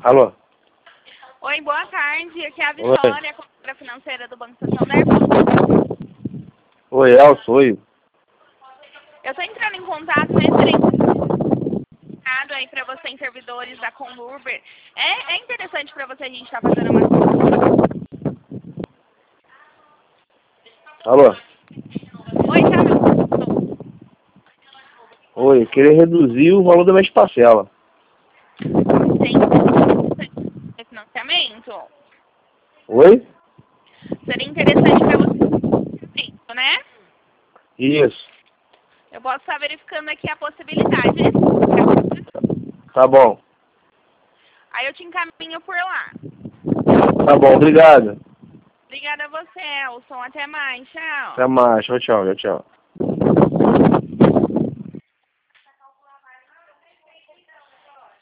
Alô? Oi, boa tarde. Aqui é a Oi. Vitória, consultora financeira do Banco Santander. Oi, Elcio, oi. Eu estou entrando em contato nesse aí para você em servidores da Conurber. É interessante para você a gente estar fazendo uma... Alô? Oi, tá me ouvindo? Oi, eu queria reduzir o valor da minha parcela. Tem financiamento? Oi? Seria interessante para você, né? Isso. Eu posso estar verificando aqui a possibilidade. Tá bom. Aí eu te encaminho por lá. Tá bom, obrigado. Obrigada a você, Elson. Até mais. Tchau. Até mais. Tchau, tchau, tchau.